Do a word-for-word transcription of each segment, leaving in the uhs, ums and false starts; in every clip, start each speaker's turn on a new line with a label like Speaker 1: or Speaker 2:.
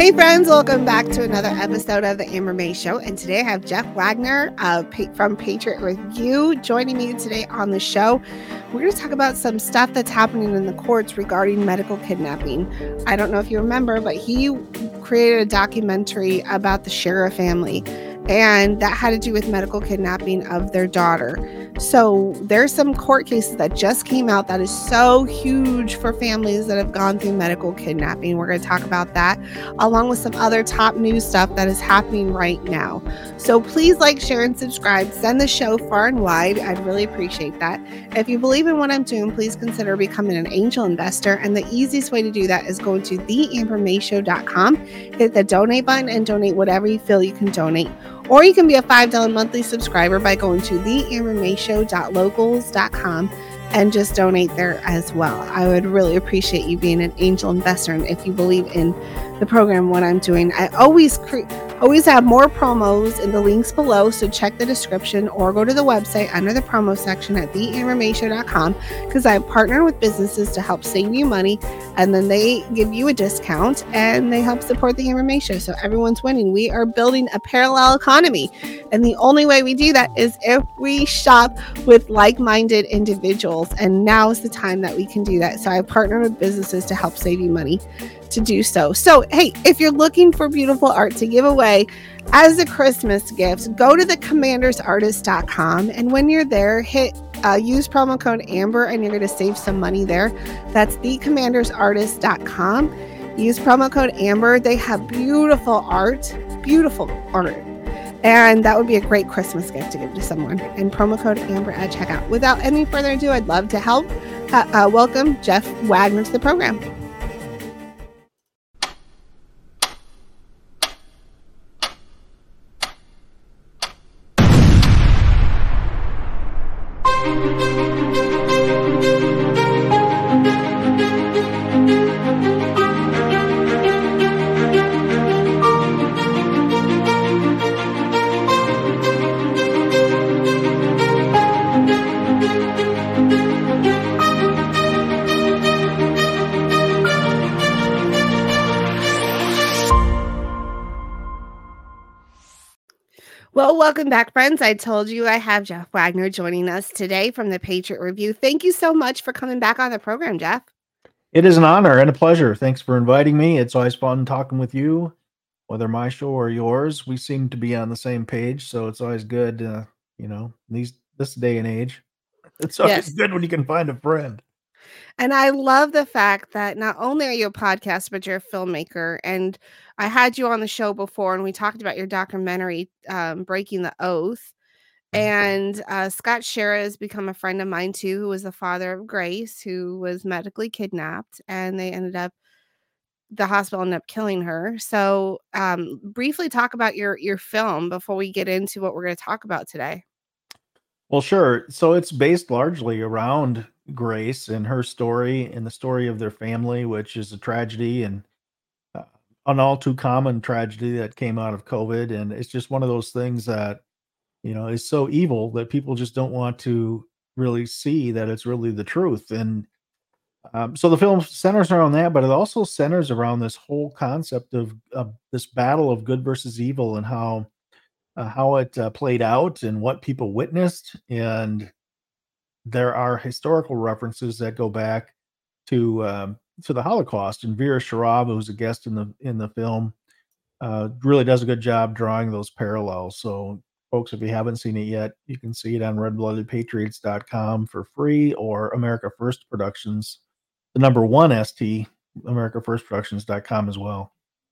Speaker 1: Hey friends, welcome back to another episode of the Amber May Show. And today I have Jeff Wagner uh, from Patriot Review joining me today on the show. We're going to talk about some stuff that's happening in the courts regarding medical kidnapping. I don't know if you remember, but he created a documentary about the Shera family, and that had to do with medical kidnapping of their daughter. So there's some court cases that just came out that is so huge for families that have gone through medical kidnapping. We're going to talk about that along with some other top news stuff that is happening right now. So please like, share, and subscribe. Send the show far and wide. I'd really appreciate that. If you believe in what I'm doing, please consider becoming an angel investor. And the easiest way to do that is going to the amber may show dot com, hit the donate button, and donate whatever you feel you can donate. Or you can be a five dollars monthly subscriber by going to the amber may show dot locals dot com and just donate there as well. I would really appreciate you being an angel investor. And if you believe in the program, what I'm doing, I always cre- always have more promos in the links below. So check the description or go to the website under the promo section at the amber may show dot com, because I partner with businesses to help save you money, and then they give you a discount and they help support the Amber May Show. So everyone's winning. We are building a parallel economy. And the only way we do that is if we shop with like-minded individuals. And now is the time that we can do that. So I partner with businesses to help save you money to do so. So, hey, if you're looking for beautiful art to give away as a Christmas gift, go to the commanders artist dot com. And when you're there, hit uh, use promo code Amber and you're going to save some money there. That's the commanders artist dot com. Use promo code Amber. They have beautiful art, beautiful art. And that would be a great Christmas gift to give to someone. And promo code Amber at checkout. Without any further ado, I'd love to help. Uh, uh, welcome Jeff Wagner to the program. Well, welcome back, friends. I told you I have Jeff Wagner joining us today from the Patriot Review. Thank you so much for coming back on the program, Jeff.
Speaker 2: It is an honor and a pleasure. Thanks for inviting me. It's always fun talking with you, whether my show or yours. We seem to be on the same page, so it's always good, uh, you know, these this day and age. It's always yes. good when you can find a friend.
Speaker 1: And I love the fact that not only are you a podcaster, but you're a filmmaker. And I had you on the show before, and we talked about your documentary, um, Breaking the Oath. And uh, Scott Shera has become a friend of mine, too, who was the father of Grace, who was medically kidnapped. And they ended up, the hospital ended up killing her. So um, briefly talk about your, your film before we get into what we're going to talk about today.
Speaker 2: Well, sure. So it's based largely around Grace and her story and the story of their family, which is a tragedy and uh, an all too common tragedy that came out of COVID. And it's just one of those things that, you know, is so evil that people just don't want to really see that it's really the truth. And um, so the film centers around that, but it also centers around this whole concept of, of this battle of good versus evil and how uh, how it uh, played out and what people witnessed. And there are historical references that go back to um, to the Holocaust. And Vera Sharav, who's a guest in the in the film, uh, really does a good job drawing those parallels. So, folks, if you haven't seen it yet, you can see it on red blooded patriots dot com for free, or America First Productions, the number one S T, America First Productions dot com as well.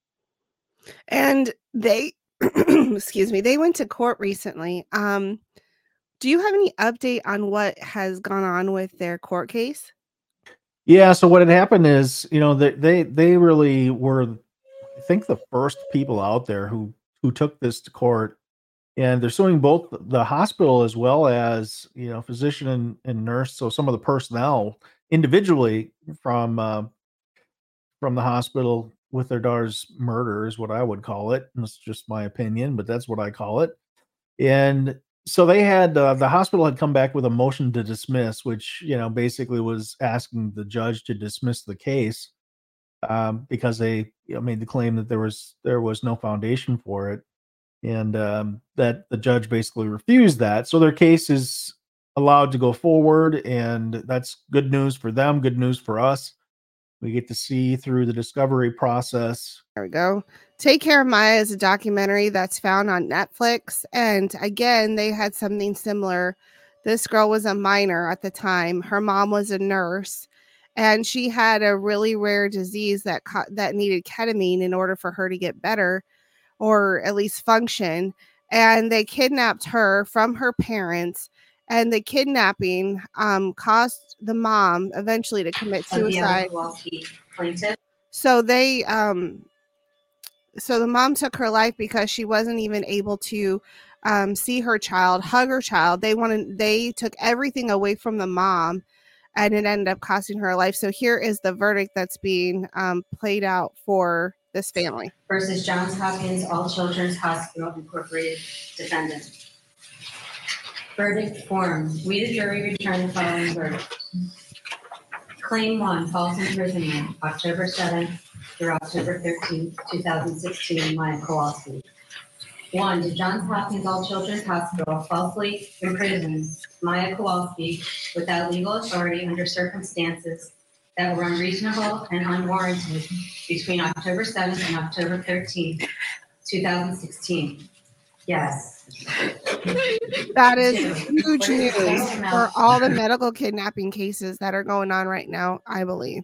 Speaker 1: And they, excuse me, they went to court recently. Um, do you have any update on what has gone on with their court case?
Speaker 2: Yeah, so what had happened is, you know, they they, they really were, I think, the first people out there who who took this to court. And they're suing both the hospital as well as, you know, physician and, and nurse. So some of the personnel individually from uh, from the hospital with their daughter's murder is what I would call it. And it's just my opinion, but that's what I call it. And so they had uh, the hospital had come back with a motion to dismiss, which, you know, basically was asking the judge to dismiss the case. um, because they, you know, made the claim that there was there was no foundation for it, and um, that the judge basically refused that. So their case is allowed to go forward, and that's good news for them, good news for us. We get to see through the discovery process.
Speaker 1: There we go. Take Care of Maya is a documentary that's found on Netflix. And again, they had something similar. This girl was a minor at the time. Her mom was a nurse, and she had a really rare disease that co- that needed ketamine in order for her to get better or at least function. And they kidnapped her from her parents. And the kidnapping um, caused the mom eventually to commit suicide. So they um, so the mom took her life because she wasn't even able to um, see her child, hug her child. They wanted, they took everything away from the mom, and it ended up costing her life. So here is the verdict that's being um, played out for this family.
Speaker 3: Versus Johns Hopkins All Children's Hospital Incorporated defendant. Verdict form. We, the jury, return the following verdict. Claim one, false imprisonment, October seventh through October thirteenth, two thousand sixteen, Maya Kowalski. One, did Johns Hopkins All Children's Hospital falsely imprison Maya Kowalski without legal authority under circumstances that were unreasonable and unwarranted between October seventh and October thirteenth, two thousand sixteen? Yes.
Speaker 1: That is huge news for all the medical kidnapping cases that are going on right now, I believe.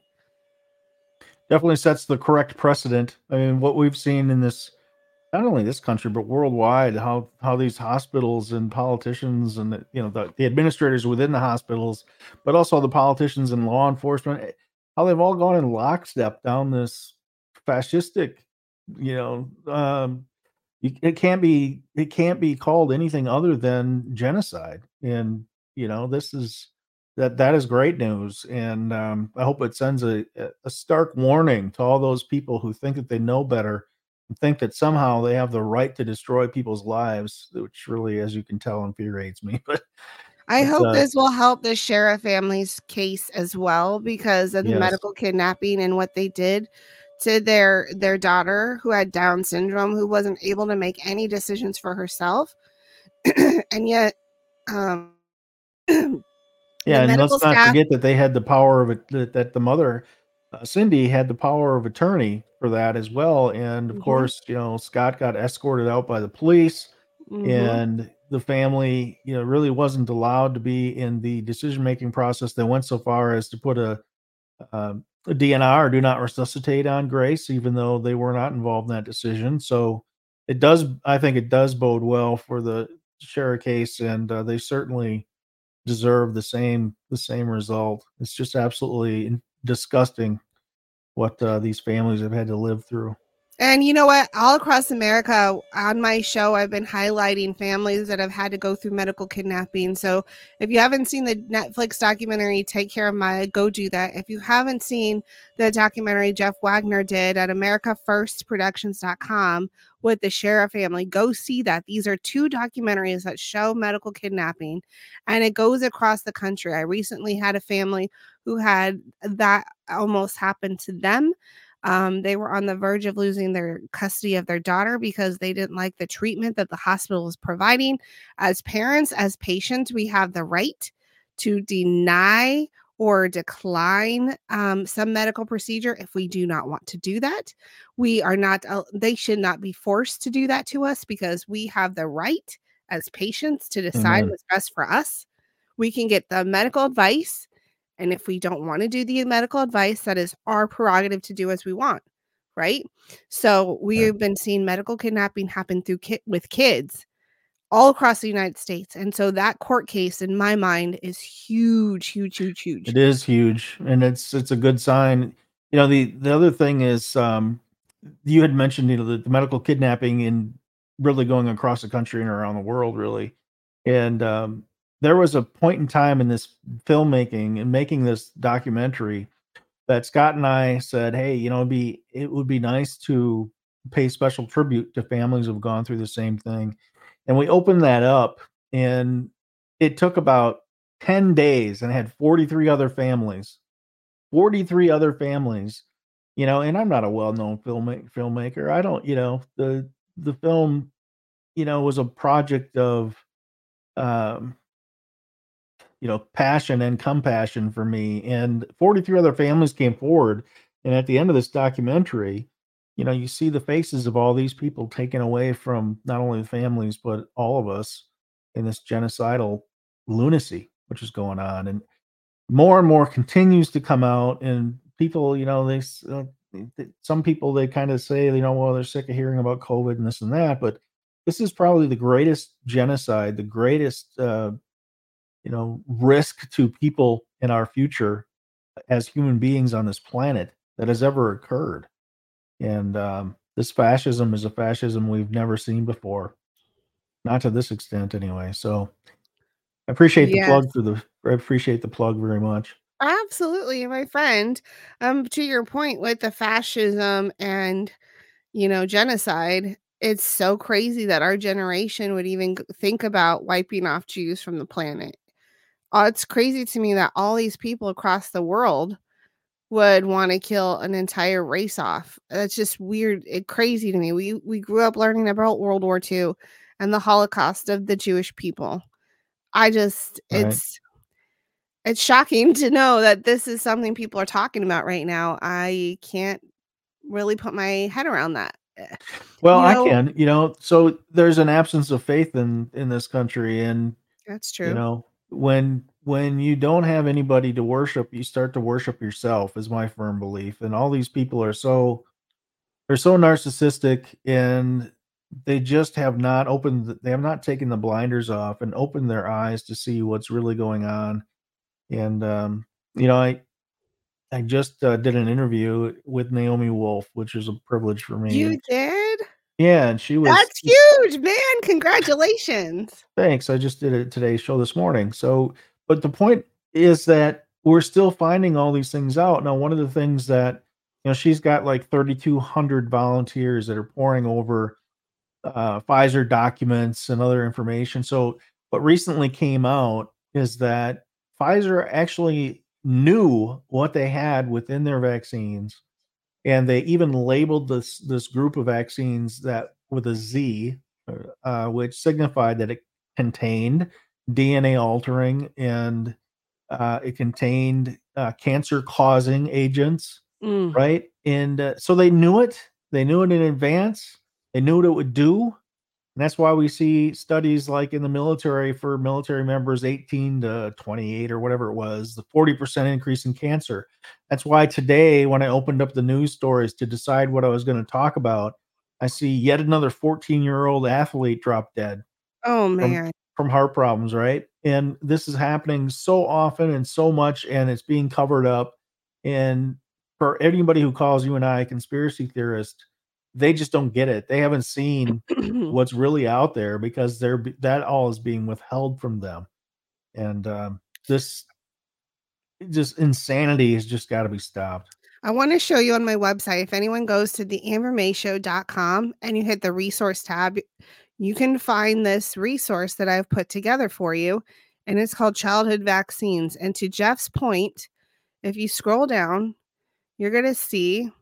Speaker 2: Definitely sets the correct precedent. I mean, what we've seen in this, not only this country, but worldwide, how how these hospitals and politicians and the, you know the, the administrators within the hospitals, but also the politicians and law enforcement, how they've all gone in lockstep down this fascistic, you know, um, you, it can't be it can't be called anything other than genocide. And you know, this is that that is great news, and um, I hope it sends a, a stark warning to all those people who think that they know better, think that somehow they have the right to destroy people's lives, which really, as you can tell, infuriates me. But
Speaker 1: I
Speaker 2: but,
Speaker 1: hope
Speaker 2: uh,
Speaker 1: this will help the Sheriff family's case as well, because of the
Speaker 2: yes,
Speaker 1: medical kidnapping and what they did to their their daughter who had Down syndrome, who wasn't able to make any decisions for herself. And yet um the
Speaker 2: yeah, and
Speaker 1: medical
Speaker 2: let's not
Speaker 1: staff.
Speaker 2: forget that they had the power of it. That, that the mother, uh, Cindy, had the power of attorney for that as well. And of
Speaker 1: Mhm,
Speaker 2: course, you know, Scott got escorted out by the police,
Speaker 1: mhm.
Speaker 2: and the family, you know, really wasn't allowed to be in the decision making process. They went so far as to put a um, a D N R, do not resuscitate, on Grace, even though they were not involved in that decision. So it does, I think it does bode well for the Shara case, and uh, they certainly deserve the same the same result. It's just absolutely disgusting what uh, these families have had to live through.
Speaker 1: And you know what? All across America, on my show, I've been highlighting families that have had to go through medical kidnapping. So if you haven't seen the Netflix documentary, Take Care of Maya, go do that. If you haven't seen the documentary Jeff Wagner did at america first productions dot com with the Shara family, go see that. These are two documentaries that show medical kidnapping, and it goes across the country. I recently had a family who had that almost happen to them. Um, they were on the verge of losing their custody of their daughter because they didn't like the treatment that the hospital was providing. As parents, as patients, we have the right to deny or decline um, some medical procedure if we do not want to do that. We are not, uh, they should not be forced to do that to us, because we have the right as patients to decide
Speaker 2: Amen.
Speaker 1: what's best for us. We can get the medical advice, and if we don't want to do the medical advice, that is our prerogative to do as we want, right? So we
Speaker 2: Right.
Speaker 1: have been seeing medical kidnapping happen through ki- with kids all across the United States. And so that court case, in my mind, is huge, huge, huge, huge.
Speaker 2: It is huge, and it's it's a good sign. You know, the the other thing is, um, you had mentioned, you know, the, the medical kidnapping and really going across the country and around the world, really. And um, there was a point in time in this filmmaking and making this documentary that Scott and I said, "Hey, you know, it'd be it would be nice to pay special tribute to families who've gone through the same thing." And we opened that up, and it took about ten days and had forty-three other families, forty-three other families you know, and I'm not a well-known filmma filmmaker. I don't, you know, the the film, you know, was a project of, um, you know, passion and compassion for me, and forty-three other families came forward, and at the end of this documentary, you know, you see the faces of all these people taken away from not only the families, but all of us in this genocidal lunacy which is going on, and more and more continues to come out, and people, you know, they s uh, th some people, they kinda say, you know, well, they're sick of hearing about COVID and this and that, but this is probably the greatest genocide, the greatest, uh, you know, risk to people in our future as human beings on this planet that has ever occurred. And, um, this fascism is a fascism we've never seen before, not to this extent anyway, so I appreciate the
Speaker 1: Yes.
Speaker 2: plug for the I appreciate the plug very much.
Speaker 1: Absolutely, my friend. Um, to your point with the fascism and, you know, genocide, it's so crazy that our generation would even g think about wiping off Jews from the planet. Uh, it's crazy to me that all these people across the world would wanna kill an entire race off. That's just weird and crazy to me. We we grew up learning about World War II and the Holocaust of the Jewish people. I just
Speaker 2: Right.
Speaker 1: it's it's shocking to know that this is something people are talking about right now. I can't really put my head around that. Eh,
Speaker 2: Well,
Speaker 1: you
Speaker 2: I
Speaker 1: know
Speaker 2: can, you know, so there's an absence of faith in in this country, and,
Speaker 1: That's
Speaker 2: you
Speaker 1: true.
Speaker 2: know, when when you don't have anybody to worship, you start to worship yourself is my firm belief, and all these people are so they're so narcissistic, and they just have not opened th they have not taken the blinders off and opened their eyes to see what's really going on, and, um, you know, I I just, uh, did an interview with Naomi Wolf, which is a privilege for me,
Speaker 1: You
Speaker 2: and
Speaker 1: did?
Speaker 2: Yeah, and she was
Speaker 1: That's huge, man, congratulations.
Speaker 2: Thanks, I just did a Today Show this morning, so but the point is that we're still finding all these things out. Now, one of the things that you know, she's got, like, thirty-two hundred volunteers that are poring over, uh, Pfizer documents and other information, so what recently came out is that Pfizer actually knew what they had within their vaccines, and they even labeled this this group of vaccines that with a Z, uh, uh, which signified that it contained DNA altering and, uh, it contained, uh, cancer-causing agents,
Speaker 1: Mm.
Speaker 2: right? And, uh, so they knew it, they knew it in advance, they knew what it would do, and that's why we see studies like in the military for military members eighteen to twenty-eight or whatever it was, the forty percent increase in cancer. That's why today, when I opened up the news stories to decide what I was gonna talk about, I see yet another fourteen-year-old athlete drop dead
Speaker 1: Oh,
Speaker 2: from
Speaker 1: man.
Speaker 2: from heart problems, right? And this is happening so often and so much, and it's being covered up, and for anybody who calls you and I a conspiracy theorist, they just don't get it. They haven't seen what's really out there because they're b that all is being withheld from them, and, um, this just insanity has just gotta be stopped.
Speaker 1: I wanna show you on my website, if anyone goes to the amber may show dot com and you hit the resource tab, you can find this resource that I've put together for you, and it's called Childhood Vaccines, and to Jeff's point, if you scroll down, you're gonna see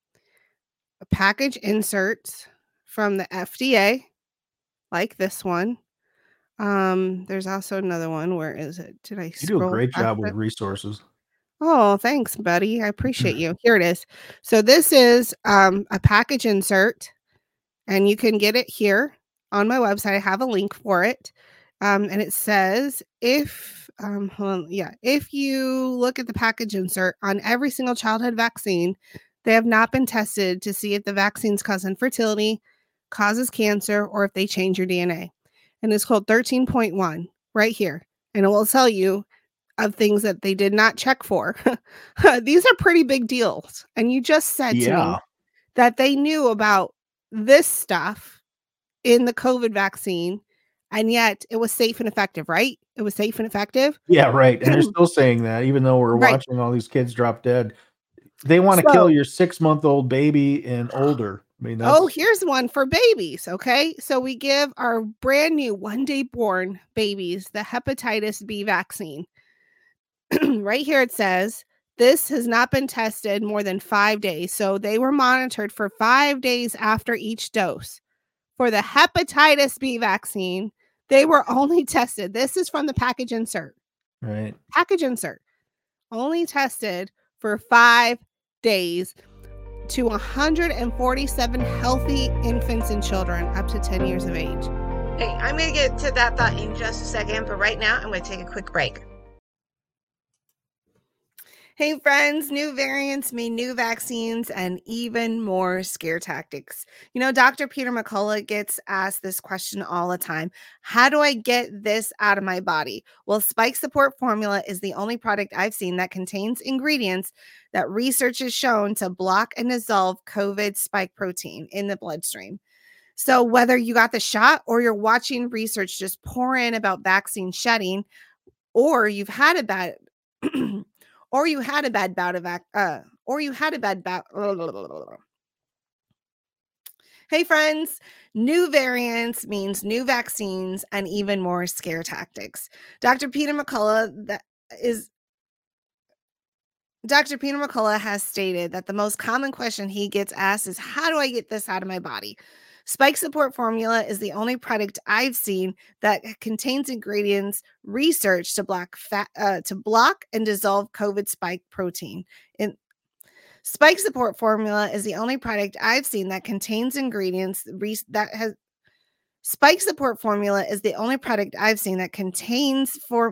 Speaker 1: a package inserts from the FDA, like this one. Um, there's also another one. Where is it? Did I
Speaker 2: You do a
Speaker 1: scroll
Speaker 2: great
Speaker 1: past
Speaker 2: job with
Speaker 1: it?
Speaker 2: resources.
Speaker 1: Oh, thanks, buddy. I appreciate you. Here it is. So this is, um, a package insert, and you can get it here on my website. I have a link for it, um, and it says, if, um, hold on, yeah, if you look at the package insert on every single childhood vaccine, they have not been tested to see if the vaccines cause infertility, causes cancer, or if they change your D N A. And it's called thirteen point one right here, and it will tell you of things that they did not check for. These are pretty big deals, and you just said to me
Speaker 2: Yeah.
Speaker 1: that they knew about this stuff in the COVID vaccine, and yet it was safe and effective, right? It was safe and effective?
Speaker 2: Yeah, right, and they're still saying that even though we're
Speaker 1: Right.
Speaker 2: watching all these kids drop dead. They wanna kill
Speaker 1: So
Speaker 2: your six-month-old baby and older. I mean,
Speaker 1: Oh,
Speaker 2: that's
Speaker 1: here's one for babies, okay? So we give our brand new one-day-born babies the hepatitis B vaccine. Right here it says, This has not been tested more than five days. So they were monitored for five days after each dose. For the hepatitis B vaccine, they were only tested. This is from the package insert.
Speaker 2: Right.
Speaker 1: Package insert. Only tested for five days to one hundred forty-seven healthy infants and children up to ten years of age. Hey, I'm going to get to that thought in just a second, but right now I'm going to take a quick break. Hey friends, new variants mean new vaccines and even more scare tactics. You know, Doctor Peter McCullough gets asked this question all the time. How do I get this out of my body? Well, Spike Support Formula is the only product I've seen that contains ingredients that research has shown to block and dissolve COVID spike protein in the bloodstream. So whether you got the shot or you're watching research just pour in about vaccine shedding, or you've had a bad or you had a bad bout of uh or you had a bad bout. Hey friends, new variants means new vaccines and even more scare tactics. Doctor Peter McCullough that is Doctor Peter McCullough has stated that the most common question he gets asked is, how do I get this out of my body? Spike Support Formula is the only product I've seen that contains ingredients researched to block fat, uh, to block and dissolve COVID spike protein. In Spike Support Formula is the only product I've seen that contains ingredients re- that has Spike Support Formula is the only product I've seen that contains for.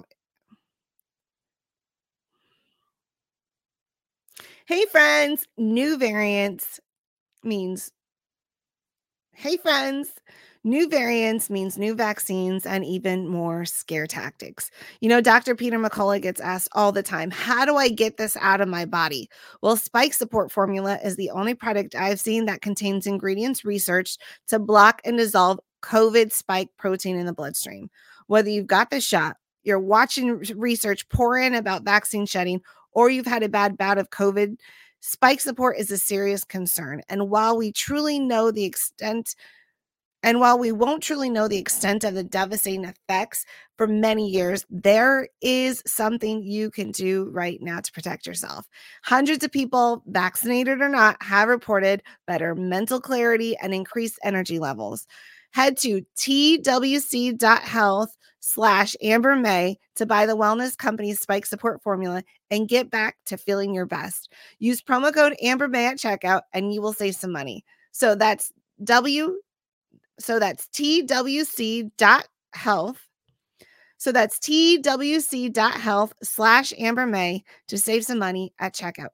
Speaker 1: Hey friends, new variants means Hey friends, new variants means new vaccines and even more scare tactics. You know, Doctor Peter McCullough gets asked all the time, how do I get this out of my body? Well, Spike Support Formula is the only product I've seen that contains ingredients researched to block and dissolve COVID spike protein in the bloodstream. Whether you've got the shot, you're watching research pour in about vaccine shedding, or you've had a bad bout of COVID, Spike Support is a serious concern. And while we truly know the extent, and while we won't truly know the extent of the devastating effects for many years, there is something you can do right now to protect yourself. Hundreds of people, vaccinated or not, have reported better mental clarity and increased energy levels. Head to twc.health slash Amber May to buy the wellness company's Spike Support Formula and get back to feeling your best. Use promo code Amber May at checkout and you will save some money. So that's W, so that's twc.health. So that's twc.health slash Amber May to save some money at checkout.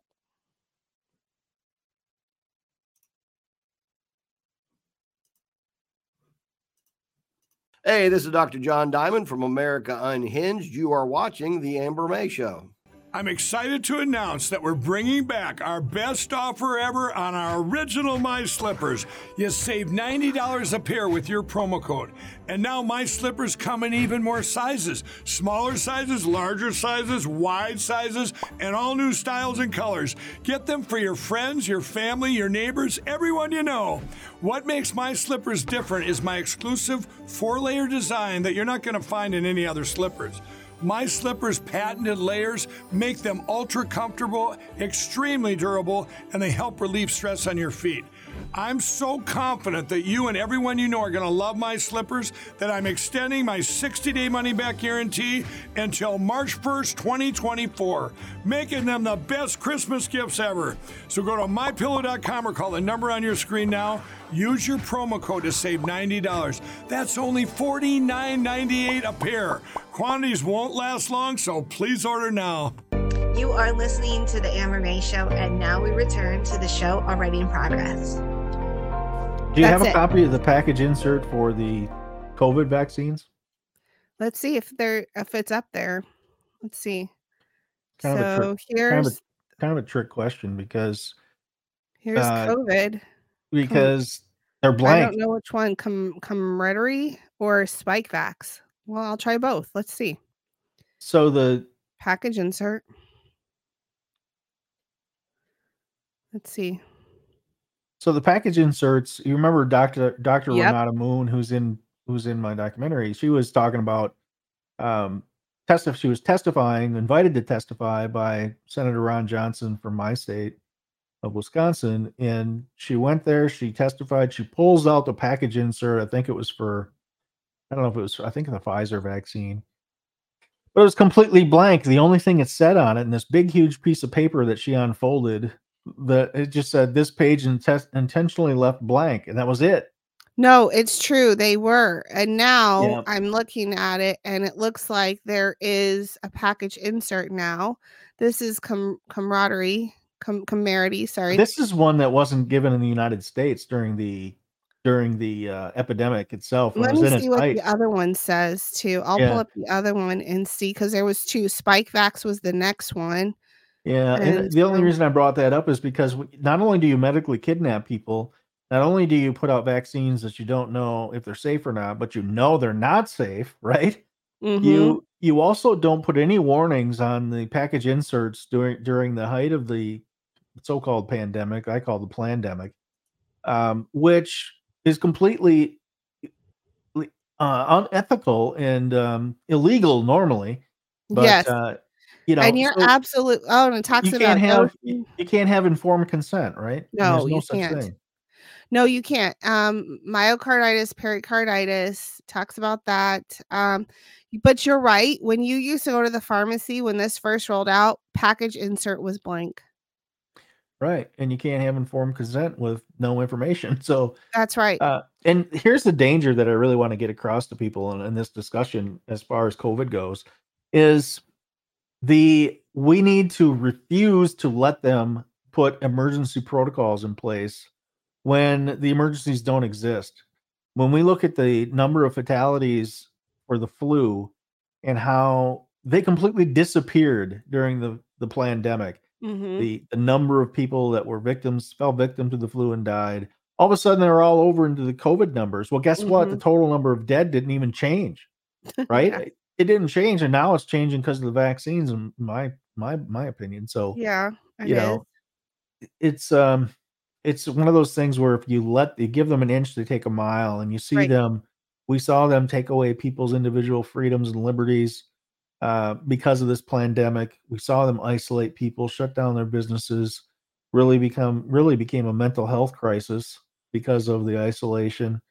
Speaker 4: Hey, this is Doctor John Diamond from America Unhinged. You are watching The Amber May Show.
Speaker 5: I'm excited to announce that we're bringing back our best offer ever on our original My Slippers. You save ninety dollars a pair with your promo code. And now My Slippers come in even more sizes. Smaller sizes, larger sizes, wide sizes, and all new styles and colors. Get them for your friends, your family, your neighbors, everyone you know. What makes My Slippers different is my exclusive four-layer design that you're not going to find in any other slippers. My Slippers' patented layers make them ultra comfortable, extremely durable, and they help relieve stress on your feet. I'm so confident that you and everyone you know are going to love My Slippers that I'm extending my sixty-day money-back guarantee until March first, twenty twenty-four, making them the best Christmas gifts ever. So go to my pillow dot com or call the number on your screen now. Use your promo code to save ninety dollars. That's only forty-nine ninety-eight a pair. Quantities won't last long, so please order now.
Speaker 1: You are listening to the Amber May Show, and now we return to the show already in progress.
Speaker 2: Do you
Speaker 1: That's
Speaker 2: have a
Speaker 1: it.
Speaker 2: copy of the package insert for the COVID vaccines?
Speaker 1: Let's see if they're if it's up there. Let's see.
Speaker 2: Kind of a
Speaker 1: so
Speaker 2: trick-
Speaker 1: here's
Speaker 2: Kind of a, kind of a trick question because
Speaker 1: here's
Speaker 2: uh,
Speaker 1: COVID.
Speaker 2: because they're
Speaker 1: I
Speaker 2: blank.
Speaker 1: don't know which one, com camaraderie or Spikevax. Well, I'll try both. Let's see.
Speaker 2: So the
Speaker 1: Package insert. Let's see.
Speaker 2: so the package inserts. You remember Doctor Doctor
Speaker 1: Yep.
Speaker 2: Renata Moon, who's in who's in my documentary. She was talking about um, testif- she was testifying, invited to testify by Senator Ron Johnson from my state of Wisconsin. And she went there, she testified, she pulls out the package insert. I think it was for, I don't know if it was, I think the Pfizer vaccine, but it was completely blank. The only thing it said on it, and this big, huge piece of paper that she unfolded, that it just said this page intes- intentionally left blank, and that was it.
Speaker 1: No, it's true. They were. And now
Speaker 2: Yeah.
Speaker 1: I'm looking at it and it looks like there is a package insert now. This is com- camaraderie, com- camarity, sorry.
Speaker 2: This is one that wasn't given in the United States during the during the uh, epidemic itself. When
Speaker 1: Let
Speaker 2: it was
Speaker 1: me
Speaker 2: in its
Speaker 1: see what
Speaker 2: height.
Speaker 1: the other one says too. I'll pull
Speaker 2: Yeah.
Speaker 1: up the other one and see because there was two. Spikevax was the next one.
Speaker 2: Yeah, and
Speaker 1: And
Speaker 2: the only
Speaker 1: so-
Speaker 2: reason I brought that up is because we, not only do you medically kidnap people, not only do you put out vaccines that you don't know if they're safe or not, but you know they're not safe, right?
Speaker 1: Mhm.
Speaker 2: You you also don't put any warnings on the package inserts during during the height of the so-called pandemic. I call the plandemic, um, which is completely uh, unethical and um, illegal normally. But
Speaker 1: Yes.
Speaker 2: uh, you know,
Speaker 1: And you're
Speaker 2: so
Speaker 1: absolute oh, and it talks
Speaker 2: you
Speaker 1: about
Speaker 2: can't have you,
Speaker 1: dosing.
Speaker 2: you can't have informed consent, right? And
Speaker 1: No,
Speaker 2: there's no
Speaker 1: you
Speaker 2: such
Speaker 1: can't.
Speaker 2: thing.
Speaker 1: No, you can't. Um, myocarditis, pericarditis talks about that. Um, but you're right. When you used to go to the pharmacy when this first rolled out, package insert was blank.
Speaker 2: Right. And you can't have informed consent with no information. So
Speaker 1: That's right.
Speaker 2: uh, and here's the danger that I really want to get across to people in, in this discussion as far as COVID goes is the we need to refuse to let them put emergency protocols in place when the emergencies don't exist. When we look at the number of fatalities for the flu and how they completely disappeared during the the pandemic,
Speaker 1: Mhm.
Speaker 2: the the number of people that were victims fell victim to the flu and died, all of a sudden they were all over into the COVID numbers. Well, guess what? The
Speaker 1: Mhm.
Speaker 2: total number of dead didn't even change, right?
Speaker 1: Yeah.
Speaker 2: It, it didn't change, and now it's changing because of the vaccines, in my my my opinion. So
Speaker 1: Yeah, it
Speaker 2: you
Speaker 1: is.
Speaker 2: know, it's um it's one of those things where if you let you give them an inch, they take a mile, and you see
Speaker 1: Right.
Speaker 2: them. We saw them take away people's individual freedoms and liberties uh, because of this pandemic. We saw them isolate people, shut down their businesses, really become really became a mental health crisis because of the isolation.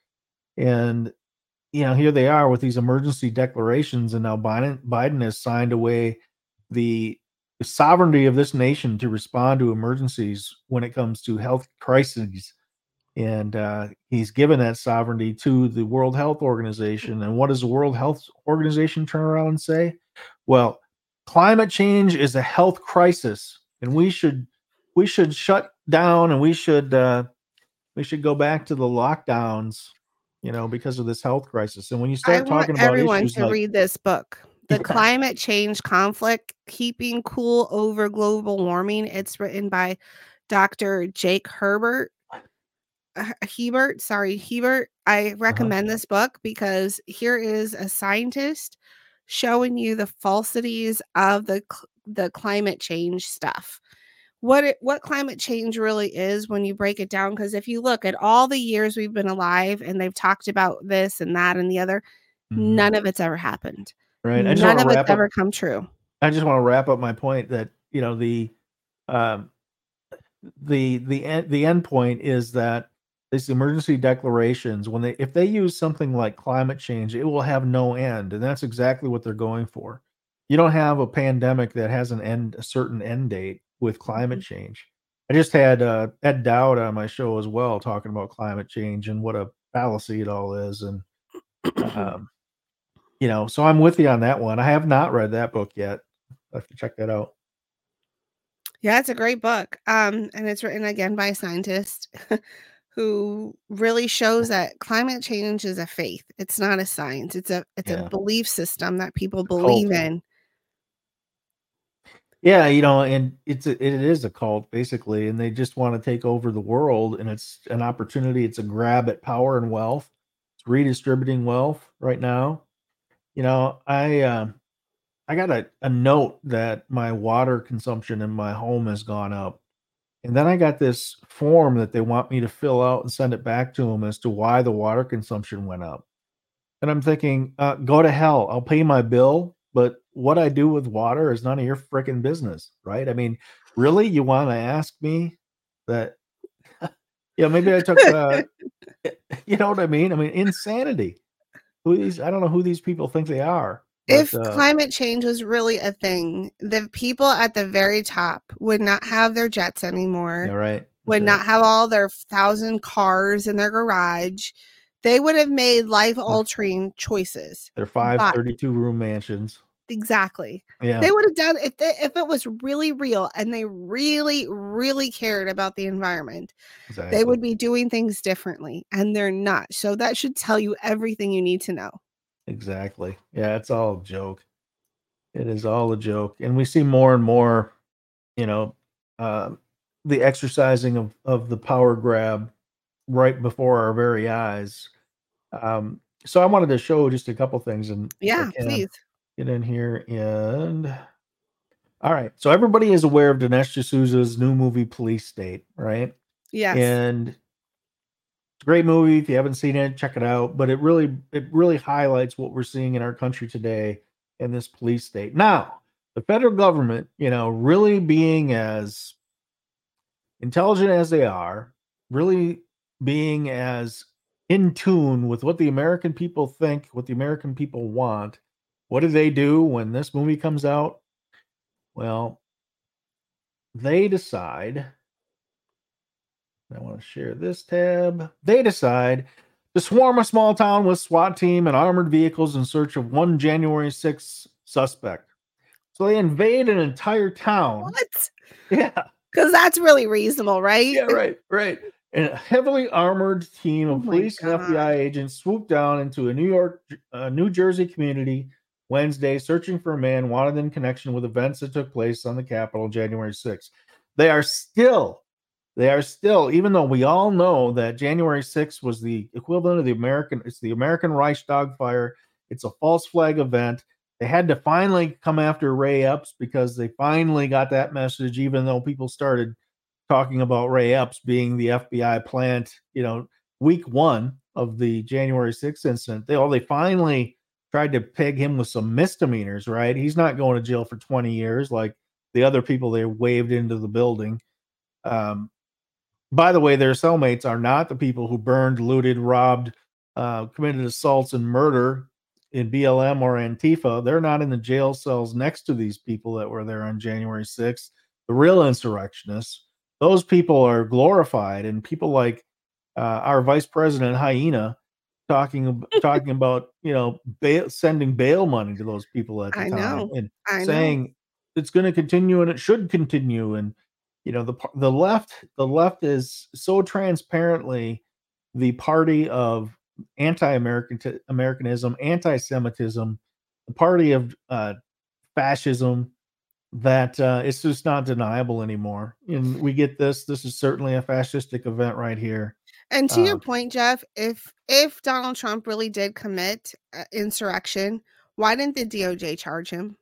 Speaker 2: And you know, here they are with these emergency declarations, and now Biden Biden has signed away the, the sovereignty of this nation to respond to emergencies when it comes to health crises. And uh, he's given that sovereignty to the World Health Organization. And what does the World Health Organization turn around and say? Well, climate change is a health crisis, and we should we should shut down, and we should uh, we should go back to the lockdowns, you know, because of this health crisis. And when you
Speaker 1: I
Speaker 2: start
Speaker 1: want
Speaker 2: talking about
Speaker 1: everyone
Speaker 2: issues
Speaker 1: to
Speaker 2: like
Speaker 1: read this book, The
Speaker 2: Yeah.
Speaker 1: Climate Change Conflict: Keeping Cool Over Global Warming. It's written by Doctor Jake Herbert. Uh, Hebert, sorry, Hebert. I
Speaker 2: uh-huh.
Speaker 1: recommend this book because here is a scientist showing you the falsities of the cl- the climate change stuff. What it, what climate change really is when you break it down, because if you look at all the years we've been alive and they've talked about this and that and the other,
Speaker 2: Mhm.
Speaker 1: none of it's ever happened.
Speaker 2: Right. I just
Speaker 1: None
Speaker 2: want
Speaker 1: of
Speaker 2: to
Speaker 1: it's
Speaker 2: wrap
Speaker 1: ever
Speaker 2: up.
Speaker 1: come true.
Speaker 2: I just want to wrap up my point that you know the um, the the end the end point is that these emergency declarations, when they if they use something like climate change, it will have no end, and that's exactly what they're going for. You don't have a pandemic that has an end a certain end date with climate change. I just had uh, Ed Dowd on my show as well talking about climate change and what a fallacy it all is, and um, you know, so I'm with you on that one. I have not read that book yet. I have to check that out.
Speaker 1: Yeah, it's a great book. Um, and it's written again by a scientist who really shows that climate change is a faith. It's not a science. It's a it's
Speaker 2: Yeah.
Speaker 1: a belief system that people
Speaker 2: cult.
Speaker 1: believe in.
Speaker 2: Yeah, you know, and it's a, it is a cult basically, and they just want to take over the world, and it's an opportunity. It's a grab at power and wealth. It's redistributing wealth right now. You know, I um, I got a, a note that my water consumption in my home has gone up. And then I got this form that they want me to fill out and send it back to them as to why the water consumption went up. And I'm thinking, uh, go to hell. I'll pay my bill, but what I do with water is none of your freaking business, right? I mean, really, you want to ask me that? Yeah, maybe I took, uh, you know what I mean? I mean, insanity. Who these? I don't know who these people think they are. But,
Speaker 1: If
Speaker 2: uh,
Speaker 1: climate change was really a thing, the people at the very top would not have their jets anymore.
Speaker 2: yeah, right.
Speaker 1: Would
Speaker 2: That's
Speaker 1: not have all their thousand cars in their garage. They would have made life-altering choices.
Speaker 2: They're five
Speaker 1: But
Speaker 2: thirty-two room mansions.
Speaker 1: exactly.
Speaker 2: Yeah,
Speaker 1: They would have done if they, if it was really real and they really, really cared about the environment,
Speaker 2: exactly.
Speaker 1: they would be doing things differently, and they're not. So that should tell you everything you need to know.
Speaker 2: Exactly. Yeah, it's all a joke. It is all a joke, and we see more and more, you know, uh, the exercising of of the power grab right before our very eyes. Um, so I wanted to show just a couple things, and if I
Speaker 1: Yeah,
Speaker 2: can,
Speaker 1: please.
Speaker 2: get in here and all right. So everybody is aware of Dinesh D'Souza's new movie Police State, right?
Speaker 1: Yes.
Speaker 2: And it's a great movie. If you haven't seen it, check it out. But it really it really highlights what we're seeing in our country today in this police state. Now, the federal government, you know, really being as intelligent as they are, really being as in tune with what the American people think, what the American people want. What do they do when this movie comes out? Well, they decide, I want to share this tab. They decide to swarm a small town with SWAT team and armored vehicles in search of one January sixth suspect. So they invade an entire town.
Speaker 1: What?
Speaker 2: Yeah.
Speaker 1: Because that's really reasonable, right?
Speaker 2: Yeah, right, right. And a heavily armored team
Speaker 1: Oh
Speaker 2: of
Speaker 1: my
Speaker 2: police and F B I
Speaker 1: God.
Speaker 2: agents swooped down into a New York, uh, New Jersey community Wednesday, searching for a man wanted in connection with events that took place on the Capitol January sixth. They are still, they are still, even though we all know that January sixth was the equivalent of the American, it's the American Reichstag fire. It's a false flag event. They had to finally come after Ray Epps because they finally got that message, even though people started talking about Ray Epps being the F B I plant, you know, week one of the January sixth incident. They, oh, they finally tried to peg him with some misdemeanors, right? He's not going to jail for twenty years like the other people they waved into the building. Um, by the way, their cellmates are not the people who burned, looted, robbed, uh, committed assaults and murder in B L M or Antifa. They're not in the jail cells next to these people that were there on January sixth. The real insurrectionists, those people are glorified, and people like uh, our vice president Hyena talking talking about, you know, bail, sending bail money to those people at the
Speaker 1: I
Speaker 2: time
Speaker 1: know.
Speaker 2: and
Speaker 1: I
Speaker 2: saying
Speaker 1: know.
Speaker 2: it's going to continue and it should continue. And you know, the the left the left is so transparently the party of anti-American Americanism, anti-Semitism, the party of uh, fascism, that uh, it's just not deniable anymore. And we get this. This is certainly a fascistic event right here.
Speaker 1: And to
Speaker 2: Uh,
Speaker 1: your point, Jeff, if if Donald Trump really did commit uh, insurrection, why didn't the D O J charge him?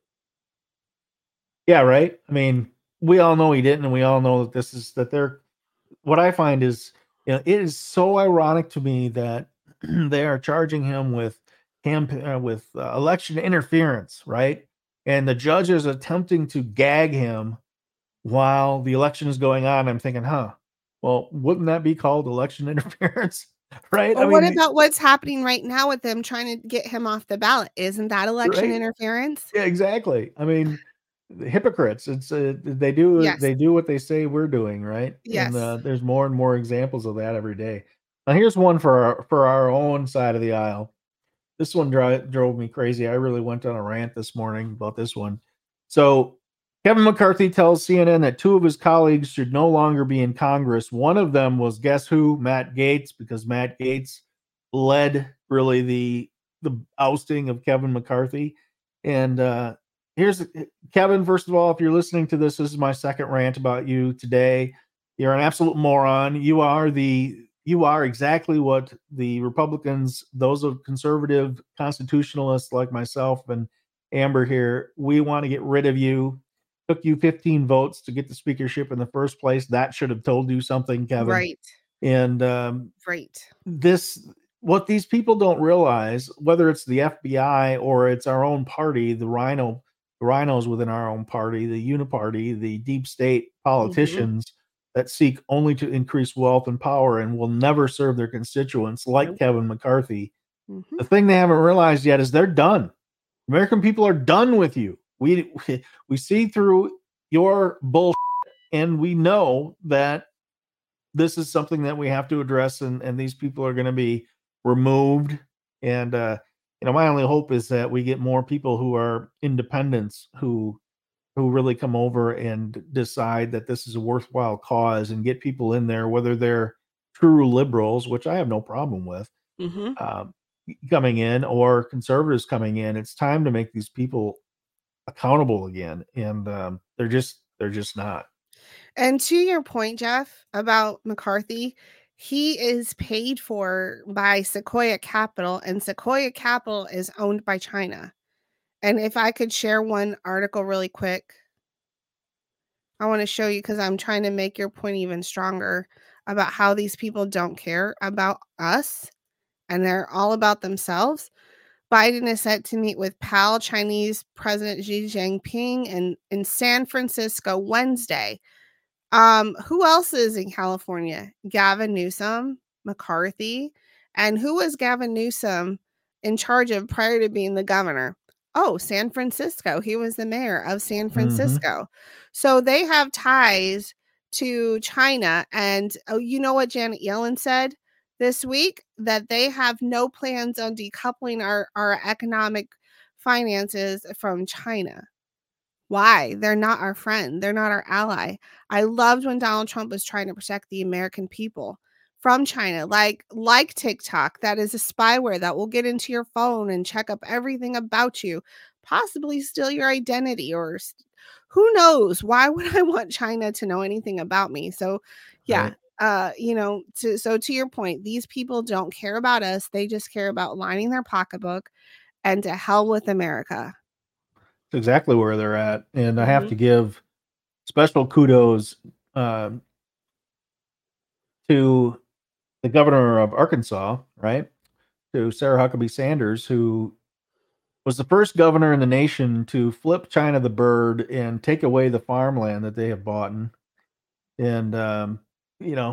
Speaker 2: Yeah, right. I mean, we all know he didn't, and we all know that this is that they're. What I find is, you know, it is so ironic to me that they are charging him with camp uh, with uh, election interference, right? And the judge is attempting to gag him while the election is going on. I'm thinking, huh? Well, wouldn't that be called election interference, right?
Speaker 1: Or
Speaker 2: I
Speaker 1: what
Speaker 2: mean,
Speaker 1: about what's happening right now with them trying to get him off the ballot? Isn't that election
Speaker 2: right?
Speaker 1: interference?
Speaker 2: Yeah, exactly. I mean, the hypocrites. It's uh, they do
Speaker 1: Yes.
Speaker 2: they do what they say we're doing, right?
Speaker 1: Yes.
Speaker 2: And uh, there's more and more examples of that every day. Now, here's one for our, for our own side of the aisle. This one dri- drove me crazy. I really went on a rant this morning about this one. So, Kevin McCarthy tells C N N that two of his colleagues should no longer be in Congress. One of them was, guess who? Matt Gaetz, because Matt Gaetz led really the the ousting of Kevin McCarthy. And uh, here's Kevin. First of all, if you're listening to this, this is my second rant about you today. You're an absolute moron. You are the you are exactly what the Republicans, those of conservative constitutionalists like myself and Amber here, we want to get rid of you. Took you fifteen votes to get the speakership in the first place. That should have told you something, Kevin.
Speaker 1: Right.
Speaker 2: And um,
Speaker 1: Right.
Speaker 2: this, what these people don't realize, whether it's the F B I or it's our own party, the Rhino the rhinos within our own party, the uniparty, the deep state politicians mm-hmm. that seek only to increase wealth and power and will never serve their constituents, like nope. Kevin McCarthy. Mm-hmm. The thing they haven't realized yet is they're done. American people are done with you. We we see through your bullshit, and we know that this is something that we have to address, and, and these people are going to be removed. And uh, you know, my only hope is that we get more people who are independents who who really come over and decide that this is a worthwhile cause, and get people in there, whether they're true liberals, which I have no problem with, mm-hmm. um, coming in, or conservatives coming in. It's time to make these people accountable again, and um, they're just they're just not.
Speaker 1: And to your point, Jeff, about McCarthy, he is paid for by Sequoia Capital, and Sequoia Capital is owned by China. And if I could share one article really quick, I want to show you, because I'm trying to make your point even stronger about how these people don't care about us, and they're all about themselves. Biden is set to meet with pal Chinese President Xi Jinping in, in San Francisco Wednesday. Um, who else is in California? Gavin Newsom, McCarthy. And who was Gavin Newsom in charge of prior to being the governor? Oh, San Francisco. He was the mayor of San Francisco. Mm-hmm. So they have ties to China. And oh, you know what Janet Yellen said this week? That they have no plans on decoupling our, our economic finances from China. Why? They're not our friend. They're not our ally. I loved when Donald Trump was trying to protect the American people from China, like like TikTok. That is a spyware that will get into your phone and check up everything about you, possibly steal your identity, or who knows? Why would I want China to know anything about me? So, yeah, right. uh, you know, to, so to your point, these people don't care about us. They just care about lining their pocketbook, and to hell with America.
Speaker 2: Exactly where they're at. And I have mm-hmm. to give special kudos uh, to the governor of Arkansas, right? To Sarah Huckabee Sanders, who was the first governor in the nation to flip China the bird and take away the farmland that they have bought. And, um, you know,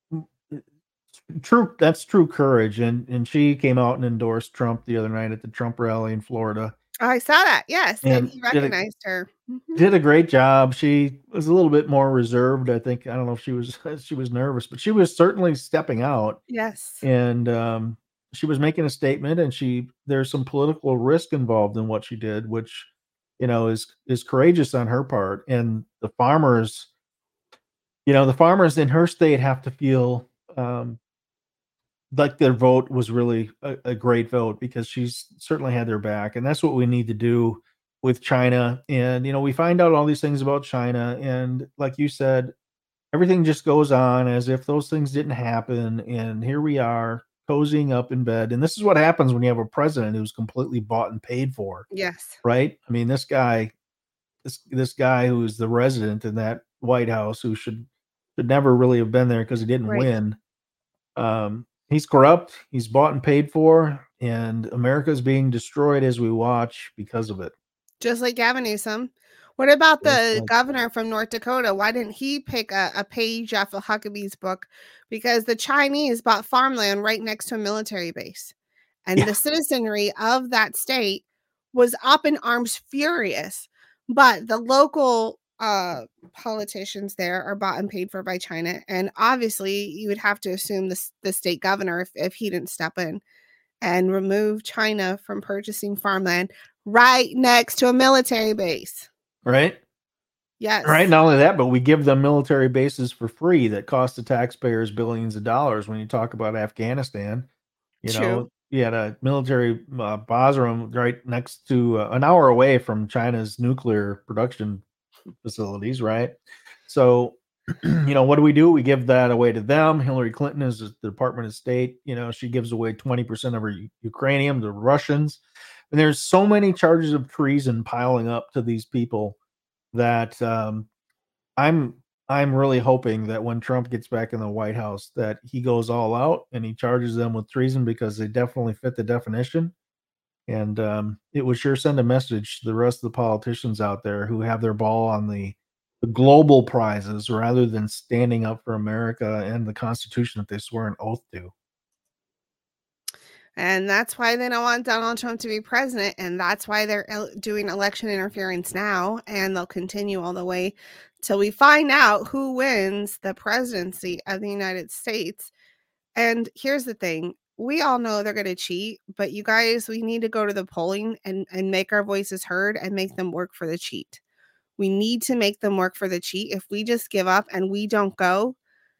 Speaker 2: true, that's true courage. And, and she came out and endorsed Trump the other night at the Trump rally in Florida.
Speaker 1: I saw that. Yes. And, and he recognized did a, her. Mm-hmm.
Speaker 2: Did a great job. She was a little bit more reserved. I think, I don't know if she was, she was nervous, but she was certainly stepping out.
Speaker 1: Yes.
Speaker 2: And um, she was making a statement, and she, there's some political risk involved in what she did, which, you know, is, is courageous on her part. And the farmers, you know, the farmers in her state have to feel um, like their vote was really a, a great vote, because she's certainly had their back. And that's what we need to do with China. And, you know, we find out all these things about China, and like you said, everything just goes on as if those things didn't happen. And here we are cozying up in bed. And this is what happens when you have a president who's completely bought and paid for.
Speaker 1: Yes.
Speaker 2: Right. I mean, this guy, this, this guy who is the resident in that White House, who should, should never really have been there because he didn't right. win. Um, He's corrupt. He's bought and paid for, and America is being destroyed as we watch because of it.
Speaker 1: Just like Gavin Newsom. What about the like governor that. from North Dakota? Why didn't he pick a, a page off of Huckabee's book? Because the Chinese bought farmland right next to a military base, and yeah. the citizenry of that state was up in arms, furious. But the local uh politicians there are bought and paid for by China, and obviously you would have to assume the, the state governor, if, if he didn't step in and remove China from purchasing farmland right next to a military base.
Speaker 2: Right.
Speaker 1: Yes.
Speaker 2: Right. Not only that, but we give them military bases for free that cost the taxpayers billions of dollars. When you talk about Afghanistan, you True. know, you had a military uh, Basra right next to uh, an hour away from China's nuclear production facilities, right? So, you know, what do we do? We give that away to them. Hillary Clinton is the Department of State. You know, she gives away twenty percent of her Ukrainian, the Russians. And there's so many charges of treason piling up to these people that um, I'm I'm really hoping that when Trump gets back in the White House, that he goes all out and he charges them with treason, because they definitely fit the definition. And um, it would sure send a message to the rest of the politicians out there who have their ball on the, the global prizes rather than standing up for America and the Constitution that they swore an oath to.
Speaker 1: And that's why they don't want Donald Trump to be president. And that's why they're el- doing election interference now. And they'll continue all the way till we find out who wins the presidency of the United States. And here's the thing. We all know they're going to cheat, but you guys, we need to go to the polling and, and make our voices heard and make them work for the cheat. We need to make them work for the cheat. If we just give up and we don't go,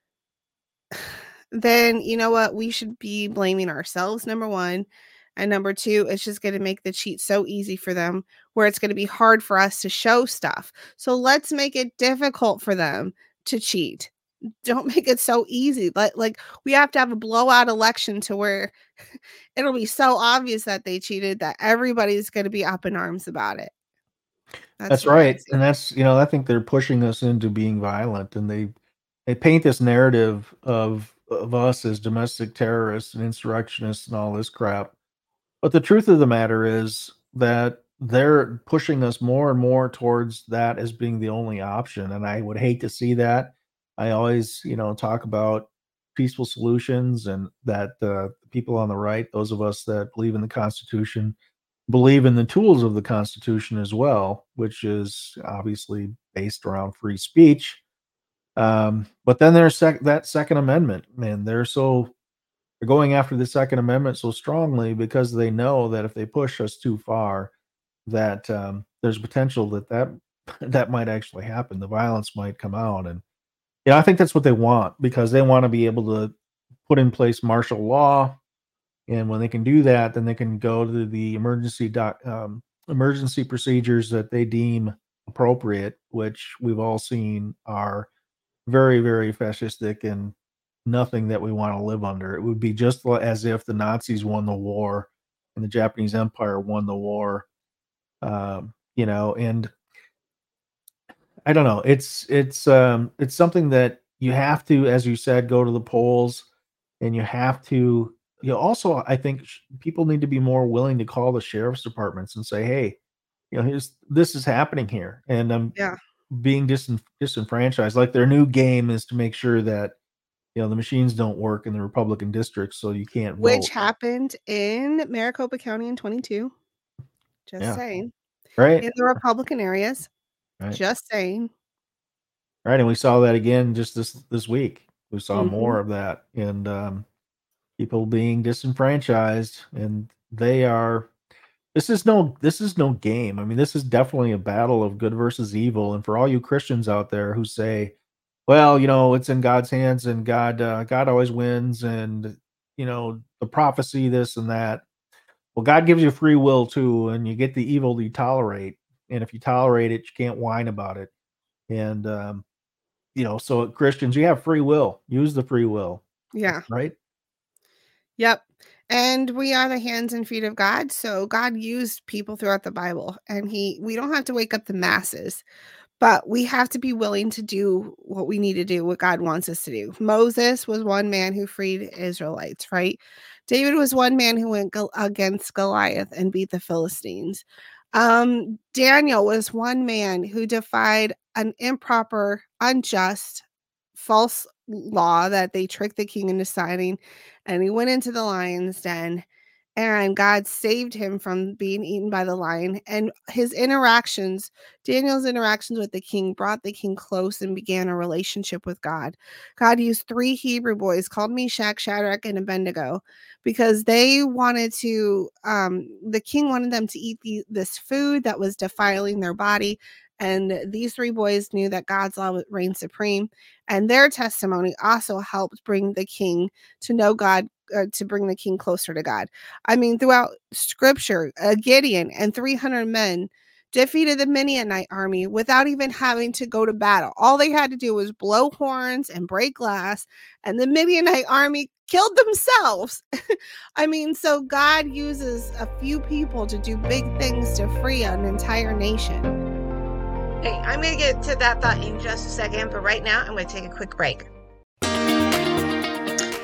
Speaker 1: then you know what? We should be blaming ourselves, number one. And number two, it's just going to make the cheat so easy for them where it's going to be hard for us to show stuff. So let's make it difficult for them to cheat. Don't make it so easy. But like we have to have a blowout election to where it'll be so obvious that they cheated that everybody's going to be up in arms about it.
Speaker 2: That's, that's right. And that's, you know, I think they're pushing us into being violent, and they they paint this narrative of of us as domestic terrorists and insurrectionists and all this crap. But the truth of the matter is that they're pushing us more and more towards that as being the only option. And I would hate to see that. I always, you know, talk about peaceful solutions, and that uh, people on the right, those of us that believe in the Constitution, believe in the tools of the Constitution as well, which is obviously based around free speech. Um, but then there's sec- that Second Amendment, man. They're so they're going after the Second Amendment so strongly because they know that if they push us too far, that um, there's potential that that that might actually happen. The violence might come out, and yeah, I think that's what they want, because they want to be able to put in place martial law. And when they can do that, then they can go to the emergency doc, um, emergency procedures that they deem appropriate, which we've all seen are very, very fascistic and nothing that we want to live under. It would be just as if the Nazis won the war and the Japanese Empire won the war, um, you know, and I don't know. It's it's um it's something that you have to, as you said, go to the polls, and you have to. You know, also, I think sh- people need to be more willing to call the sheriff's departments and say, "Hey, you know, here's this is happening here, and I'm
Speaker 1: Yeah.
Speaker 2: being disen- disenfranchised." Like their new game is to make sure that you know the machines don't work in the Republican districts, so you can't vote.
Speaker 1: Which happened in Maricopa County in twenty-two. Just
Speaker 2: Yeah.
Speaker 1: saying.
Speaker 2: Right,
Speaker 1: In the Republican areas.
Speaker 2: right,
Speaker 1: Just saying.
Speaker 2: right, and we saw that again just this this week. We saw
Speaker 1: Mhm.
Speaker 2: more of that, and um, people being disenfranchised, and they are. This is no this is no game. I mean, this is definitely a battle of good versus evil. And for all you Christians out there who say, "Well, you know, it's in God's hands, and God uh, God always wins, and you know, the prophecy, this and that." Well, God gives you free will too, and you get the evil you tolerate. And if you tolerate it, you can't whine about it. And um, you know, so Christians, you have free will. Use the free will,
Speaker 1: Yeah.
Speaker 2: right?
Speaker 1: Yep. And we are the hands and feet of God. So God used people throughout the Bible, and he we don't have to wake up the masses, but we have to be willing to do what we need to do, what God wants us to do. Moses was one man who freed Israelites, right? David was one man who went go- against Goliath and beat the Philistines. Um, Daniel was one man who defied an improper, unjust, false law that they tricked the king into signing, and he went into the lion's den, and God saved him from being eaten by the lion. And his interactions, Daniel's interactions with the king, brought the king close and began a relationship with God. God used three Hebrew boys called Meshach, Shadrach, and Abednego because they wanted to, um, the king wanted them to eat the, this food that was defiling their body. And these three boys knew that God's law reigned supreme. And their testimony also helped bring the king to know God, uh, to bring the king closer to God. I mean, throughout scripture, uh, Gideon and three hundred men defeated the Midianite army without even having to go to battle. All they had to do was blow horns and break glass, and the Midianite army killed themselves. I mean, so God uses a few people to do big things to free an entire nation. Hey, I'm going to get to that thought in just a second, but right now I'm going to take a quick break.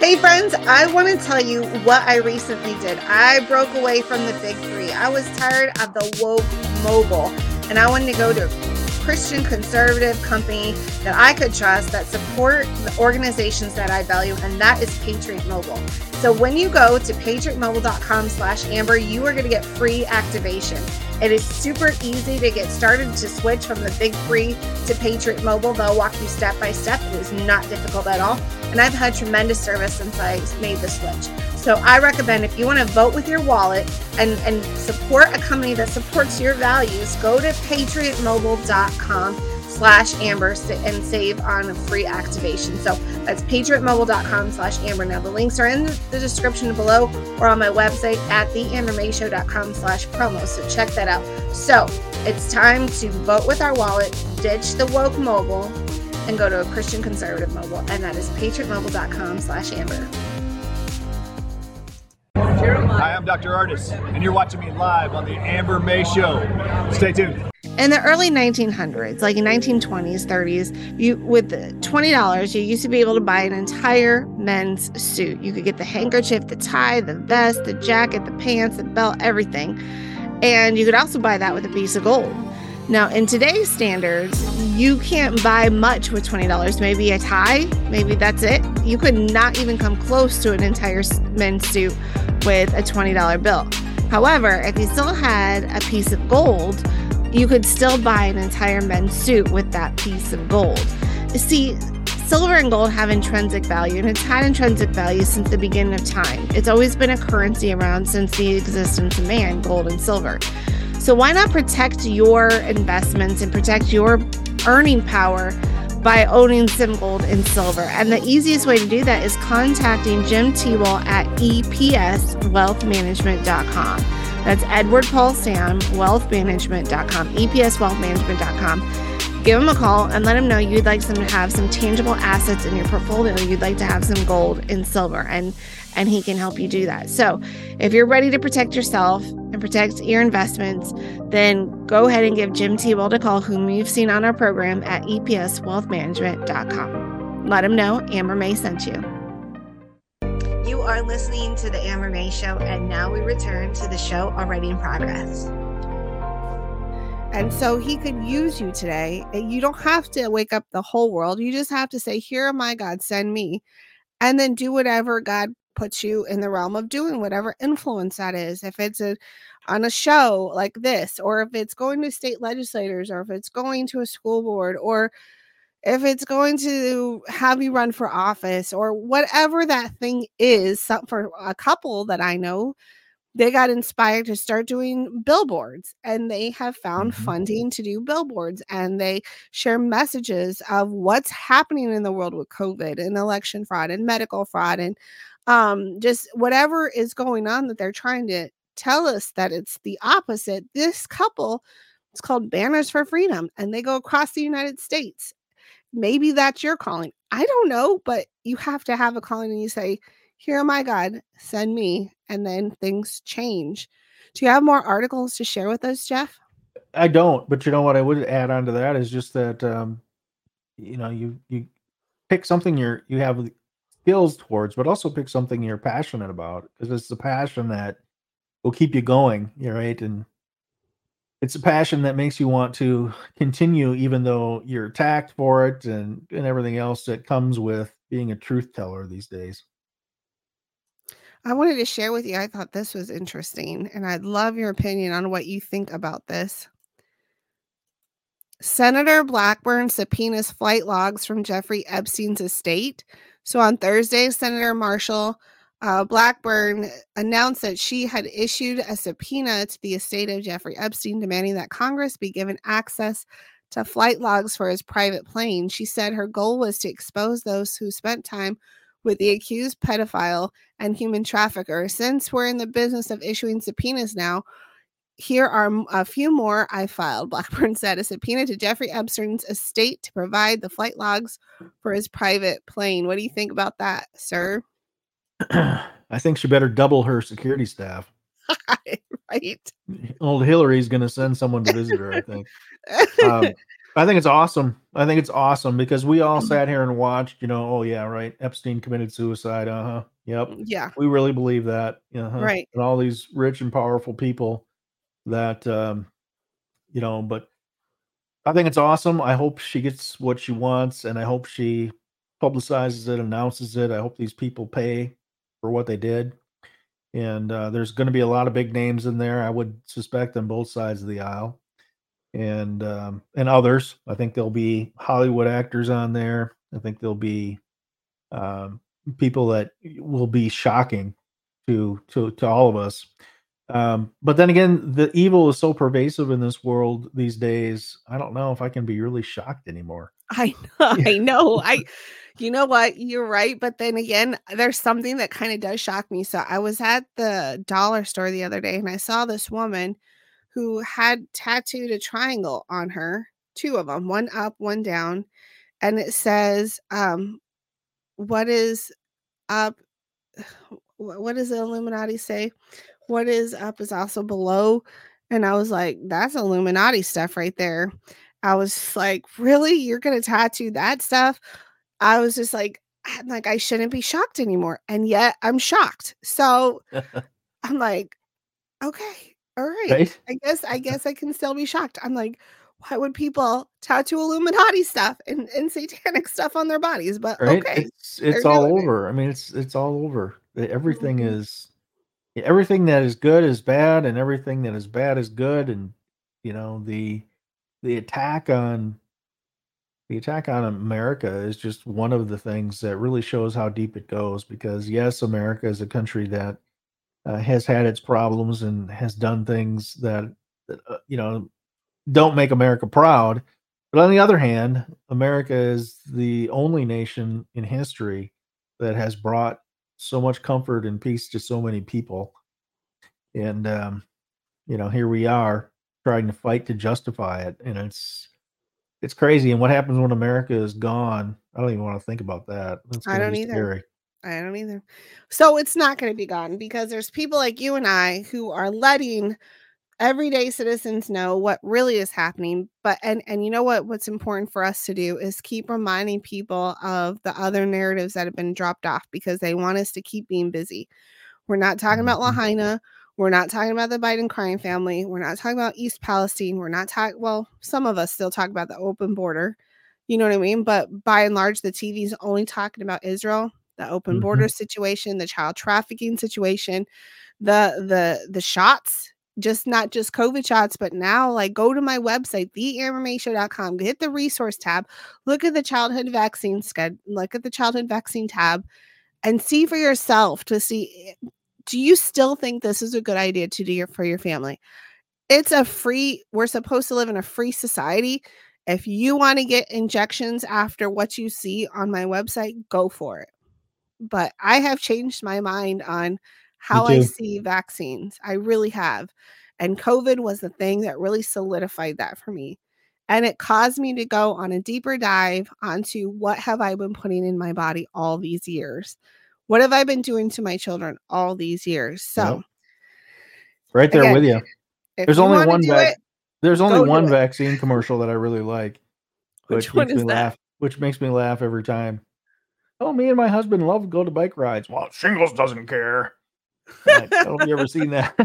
Speaker 1: Hey friends, I want to tell you what I recently did. I broke away from the big three. I was tired of the woke mobile, and I wanted to go to a Christian conservative company that I could trust, that support the organizations that I value, and that is Patriot Mobile. So when you go to patriot mobile dot com slash amber, you are going to get free activation. It is super easy to get started to switch from the big three to Patriot Mobile. They'll walk you step by step. It is not difficult at all. And I've had tremendous service since I made the switch. So I recommend, if you want to vote with your wallet and, and support a company that supports your values, go to patriot mobile dot com slash amber and save on a free activation. So that's patriot mobile dot com slash amber. Now the links are in the description below or on my website at the amber may show dot com slash promo. So check that out. So it's time to vote with our wallet, ditch the woke mobile, and go to a Christian conservative mobile. And that is patriot mobile dot com slash amber.
Speaker 6: Hi, I'm Doctor Artis, and you're watching me live on the Amber May Show. Stay tuned.
Speaker 1: In the early nineteen hundreds, like in nineteen twenties, thirties, you with twenty dollars, you used to be able to buy an entire men's suit. You could get the handkerchief, the tie, the vest, the jacket, the pants, the belt, everything. And you could also buy that with a piece of gold. Now, in today's standards, you can't buy much with twenty dollars. Maybe a tie, maybe that's it. You could not even come close to an entire men's suit with a twenty dollar bill. However, if you still had a piece of gold, you could still buy an entire men's suit with that piece of gold. You see, silver and gold have intrinsic value, and it's had intrinsic value since the beginning of time. It's always been a currency around since the existence of man, gold and silver. So why not protect your investments and protect your earning power by owning some gold and silver? And the easiest way to do that is contacting Jim Tewell at E P S wealth management dot com. That's Edward Paul Sam, wealth management dot com, E P S wealth management dot com. Give him a call and let him know you'd like some to have some tangible assets in your portfolio. You'd like to have some gold and silver, and and he can help you do that. So if you're ready to protect yourself and protect your investments, then go ahead and give Jim Tewell a call, whom you've seen on our program, at E P S wealth management dot com. Let him know Amber May sent you. You are listening to the Amber May Show, and now we return to the show already in progress. And so he could use you today. You don't have to wake up the whole world. You just have to say, here am I, God, send me. And then do whatever God puts you in the realm of doing, whatever influence that is. If it's a on a show like this, or if it's going to state legislators, or if it's going to a school board, or if it's going to have you run for office, or whatever that thing is. Some, for a couple that I know, they got inspired to start doing billboards, and they have found mm-hmm. funding to do billboards, and they share messages of what's happening in the world with COVID and election fraud and medical fraud and um, just whatever is going on, that they're trying to tell us that it's the opposite. This couple, it's called Banners for Freedom, and they go across the United States. Maybe that's your calling. I don't know, but you have to have a calling, and you say, here am I, God, send me. And then things change. Do you have more articles to share with us, Jeff?
Speaker 2: I don't, but you know what I would add on to that is just that, um, you know, you, you pick something you're, you have skills towards, but also pick something you're passionate about, because it's the passion that will keep you going. Right. And it's a passion that makes you want to continue, even though you're attacked for it and, and everything else that comes with being a truth teller these days.
Speaker 1: I wanted to share with you, I thought this was interesting, and I'd love your opinion on what you think about this. Senator Blackburn subpoenas flight logs from Jeffrey Epstein's estate. So on Thursday, Senator Marshall uh, Blackburn announced that she had issued a subpoena to the estate of Jeffrey Epstein, demanding that Congress be given access to flight logs for his private plane. She said her goal was to expose those who spent time with the accused pedophile and human trafficker. Since we're in the business of issuing subpoenas now, here are a few more I filed. Blackburn said a subpoena to Jeffrey Epstein's estate to provide the flight logs for his private plane. What do you think about that, sir?
Speaker 2: I think she better double her security staff.
Speaker 1: Right.
Speaker 2: Old Hillary's going to send someone to visit her, I think. Um, I think it's awesome. I think it's awesome because we all sat here and watched, you know, oh yeah, right. Epstein committed suicide. Uh-huh. Yep.
Speaker 1: Yeah.
Speaker 2: We really believe that. Uh-huh.
Speaker 1: Right.
Speaker 2: And all these rich and powerful people that um, you know, but I think it's awesome. I hope she gets what she wants and I hope she publicizes it, announces it. I hope these people pay for what they did. And uh, there's going to be a lot of big names in there. I would suspect on both sides of the aisle, and um, and others. I think there'll be Hollywood actors on there. I think there'll be um, people that will be shocking to to to all of us. Um, but then again, the evil is so pervasive in this world these days. I don't know if I can be really shocked anymore.
Speaker 1: I know, I know. I you know what? You're right, but then again, there's something that kind of does shock me. So I was at the dollar store the other day and I saw this woman who had tattooed a triangle on her, two of them, one up, one down, and it says, um, what is up? wh- What does the Illuminati say? What is up is also below. And I was like, that's Illuminati stuff right there. I was like, really? You're gonna tattoo that stuff? I was just like, I'm like, I shouldn't be shocked anymore. And yet I'm shocked. So I'm like, okay, all right.
Speaker 2: Right?
Speaker 1: I guess I guess I can still be shocked. I'm like, why would people tattoo Illuminati stuff and, and satanic stuff on their bodies? But
Speaker 2: Right?
Speaker 1: okay,
Speaker 2: It's
Speaker 1: they're
Speaker 2: it's all
Speaker 1: doing it.
Speaker 2: over. I mean, it's it's all over. E- Everything
Speaker 1: Mhm.
Speaker 2: is everything that is good is bad, and everything that is bad is good. And you know, the the attack on the attack on America is just one of the things that really shows how deep it goes. Because yes, America is a country that uh, has had its problems and has done things that, that uh, you know don't make America proud. But on the other hand, America is the only nation in history that has brought so much comfort and peace to so many people. And um, you know, here we are trying to fight to justify it, and it's it's crazy. And what happens when America is gone? I don't even want to think about that. That's
Speaker 1: I
Speaker 2: going to
Speaker 1: don't
Speaker 2: be
Speaker 1: either.
Speaker 2: scary.
Speaker 1: I don't either. So it's not going to be gone because there's people like you and I who are letting everyday citizens know what really is happening. But and and you know what what's important for us to do is keep reminding people of the other narratives that have been dropped off because they want us to keep being busy. We're not talking about
Speaker 2: Mhm.
Speaker 1: Lahaina. We're not talking about the Biden crime family. We're not talking about East Palestine. We're not talking, well, some of us still talk about the open border. You know what I mean? But by and large, the T V is only talking about Israel, the open border
Speaker 2: Mhm.
Speaker 1: situation, the child trafficking situation, the the the shots, just not just COVID shots, but now like go to my website, the amber may show dot com, hit the resource tab, look at the childhood vaccine schedule, look at the childhood vaccine tab, and see for yourself to see, do you still think this is a good idea to do your, for your family? It's a free, we're supposed to live in a free society. If you want to get injections after what you see on my website, go for it. But I have changed my mind on
Speaker 2: Me
Speaker 1: how I
Speaker 2: too.
Speaker 1: see vaccines. I really have. And COVID was the thing that really solidified that for me. And it caused me to go on a deeper dive onto what have I been putting in my body all these years? What have I been doing to my children all these years? So,
Speaker 2: Yep. Right there
Speaker 1: again,
Speaker 2: with you.
Speaker 1: if
Speaker 2: There's
Speaker 1: you
Speaker 2: only
Speaker 1: want to
Speaker 2: one
Speaker 1: do
Speaker 2: vac
Speaker 1: it,
Speaker 2: there's only
Speaker 1: go do
Speaker 2: one
Speaker 1: it.
Speaker 2: vaccine commercial that I really like, which
Speaker 1: Which one
Speaker 2: makes me
Speaker 1: is that?
Speaker 2: laugh which makes me laugh every time. "Oh, me and my husband love to go to bike rides." "Well, Shingles doesn't care." I'm like, I don't know if you ever seen that.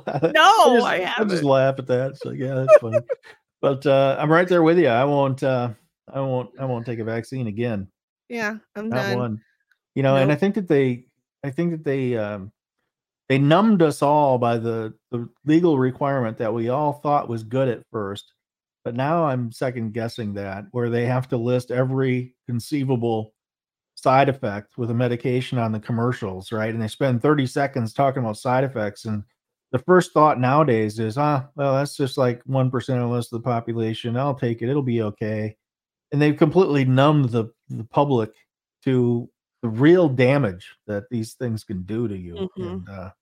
Speaker 2: I
Speaker 1: No,
Speaker 2: just
Speaker 1: I
Speaker 2: I just
Speaker 1: haven't.
Speaker 2: laugh at that. So yeah, that's funny. But uh, I'm right there with you. I won't uh, I won't I won't take a vaccine again.
Speaker 1: Yeah, I'm
Speaker 2: Not
Speaker 1: done.
Speaker 2: one. You know, and I
Speaker 1: Nope.
Speaker 2: think that they I think that they um they numbed us all by the the legal requirement that we all thought was good at first. But now I'm second guessing that, where they have to list every conceivable side effect with a medication on the commercials, right? And they spend thirty seconds talking about side effects. And the first thought nowadays is, ah, well, that's just like one percent or less of the population. I'll take it. It'll be okay. And they've completely numbed the, the public to the real damage that these things can do to you.
Speaker 1: Mhm.
Speaker 2: And uh,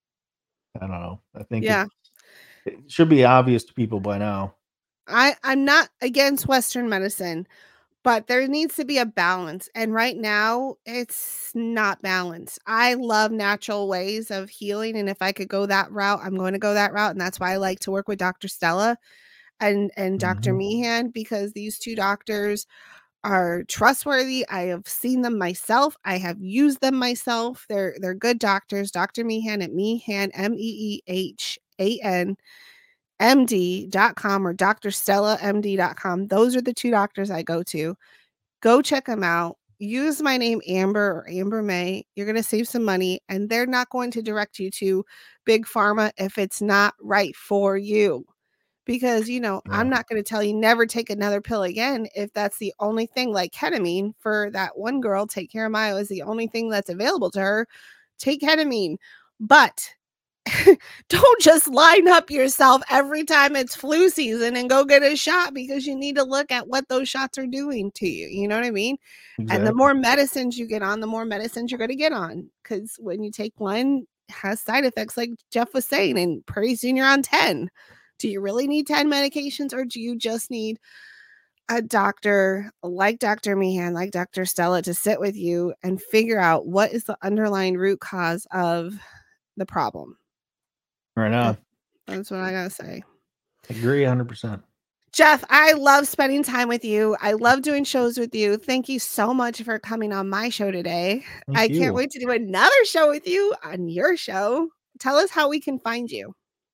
Speaker 2: I don't know. I think it,
Speaker 1: Yeah.
Speaker 2: it should be obvious to people by now.
Speaker 1: I I'm not against Western medicine, but there needs to be a balance. And right now, it's not balanced. I love natural ways of healing. And if I could go that route, I'm going to go that route. And that's why I like to work with Doctor Stella. and and Doctor
Speaker 2: Mhm.
Speaker 1: Meehan, because these two doctors are trustworthy. I have seen them myself. I have used them myself. They're they're good doctors. Doctor Meehan at Meehan, M E E H A N M D dot com or Doctor Stella M D dot com. Those are the two doctors I go to. Go check them out. Use my name Amber or Amber May. You're going to save some money, and they're not going to direct you to Big Pharma if it's not right for you. Because, you know, I'm
Speaker 2: Yeah.
Speaker 1: not going to tell you never take another pill again if that's the only thing, like ketamine for that one girl, Take Care of Maya, is the only thing that's available to her. Take ketamine. But don't just line up yourself every time it's flu season and go get a shot, because you need to look at what those shots are doing to you. You know what I mean? And the
Speaker 2: Exactly.
Speaker 1: more medicines you get on, the more medicines you're going to get on. Because when you take one, it has side effects, like Jeff was saying, and pretty soon you're on ten. Do you really need ten medications, or do you just need a doctor like Doctor Meehan, like Doctor Stella, to sit with you and figure out what is the underlying root cause of the problem?
Speaker 2: Right on.
Speaker 1: That's what I gotta say.
Speaker 2: Agree one hundred percent.
Speaker 1: Jeff, I love spending time with you. I love doing shows with you. Thank you so much for coming on my show today.
Speaker 2: Thank
Speaker 1: I can't
Speaker 2: you.
Speaker 1: wait to do another show with you on your show. Tell us how we can find you.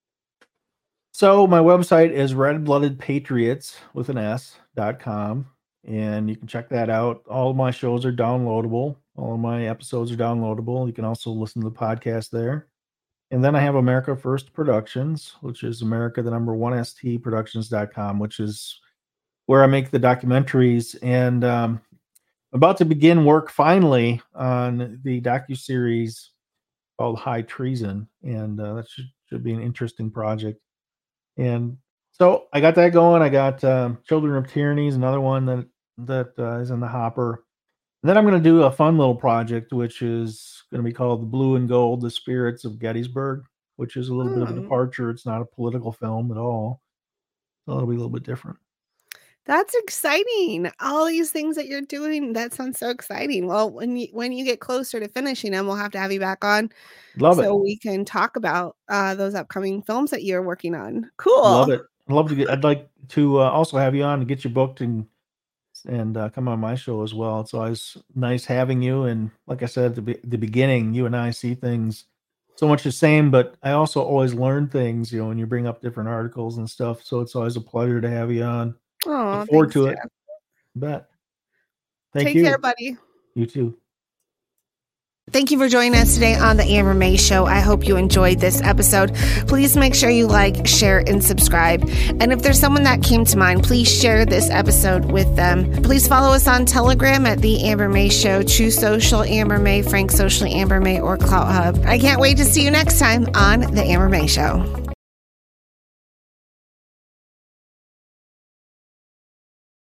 Speaker 2: So my website is red blooded patriots with an S dot com, and you can check that out. All of my shows are downloadable. All of my episodes are downloadable. You can also listen to the podcast there. And then I have America First Productions, which is America the number one S T productions dot com, which is where I make the documentaries. And um, I'm about to begin work finally on the docuseries called High Treason, and uh, that should, should be an interesting project. And so I got that going. I got um, Children of Tyranny is another one that that uh, is in the hopper. And then I'm going to do a fun little project, which is going to be called The Blue and Gold: The Spirits of Gettysburg, which is a little bit of a
Speaker 1: Hmm.
Speaker 2: departure. It's not a political film at all. So it'll be a little bit different.
Speaker 1: That's exciting. All these things that you're doing, that sounds so exciting. Well, when you when you get closer to finishing them, we'll have to have you back on
Speaker 2: Love
Speaker 1: so
Speaker 2: it.
Speaker 1: we can talk about uh, those upcoming films that you're working on.
Speaker 2: Love
Speaker 1: Cool.
Speaker 2: it. I'd love to get. I'd like to uh, also have you on to get you booked and and uh, come on my show as well. It's always nice having you. And like I said at the, be- the beginning, you and I see things so much the same, but I also always learn things, you know, when you bring up different articles and stuff. So it's always a pleasure to have you on.
Speaker 1: Oh,
Speaker 2: Look forward
Speaker 1: thanks,
Speaker 2: to it.
Speaker 1: Jeff.
Speaker 2: Bet. Thank
Speaker 1: Take
Speaker 2: you.
Speaker 1: care, buddy.
Speaker 2: You too.
Speaker 1: Thank you for joining us today on the Amber May Show. I hope you enjoyed this episode. Please make sure you like, share, and subscribe. And if there's someone that came to mind, please share this episode with them. Please follow us on Telegram at The Amber May Show, True Social Amber May, Frank Socially Amber May, or Clout Hub. I can't wait to see you next time on the Amber May Show.